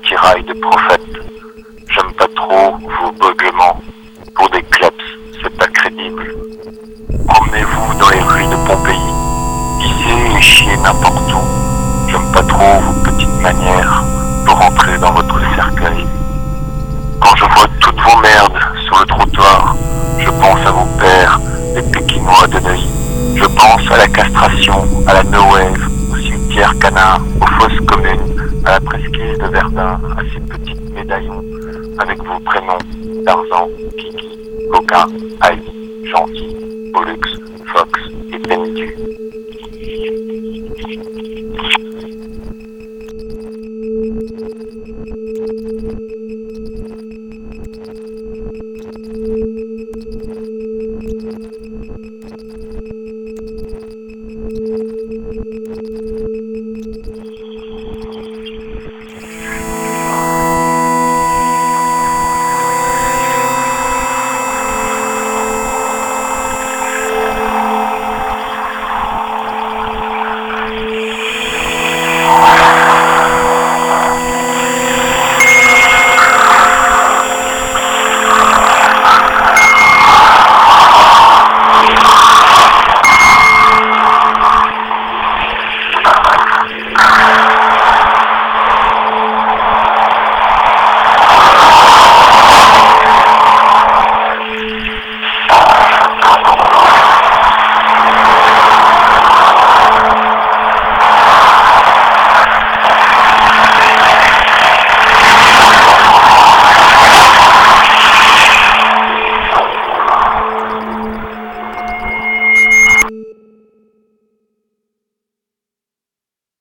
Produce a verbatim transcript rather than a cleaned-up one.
attirail de prophètes. J'aime pas trop vos beuglements. Pour des kleps, c'est pas crédible. Promenez-vous dans les rues de Pompéi. Pissez et chiez n'importe où. J'aime pas trop vos petites manières pour rentrer dans votre cercueil. Quand je vois toutes vos merdes sur le trottoir, je pense à vos pères, les Pékinois de Neuilly. Je pense à la castration, à la no wave, au cimetière Canard, aux fosses communes, à la presqu'île de Verdun, à ces petits médaillons avec vos prénoms Tarzan, Kiki, Coquin, Ali, Gentil, Pollux, Fox et Bendu.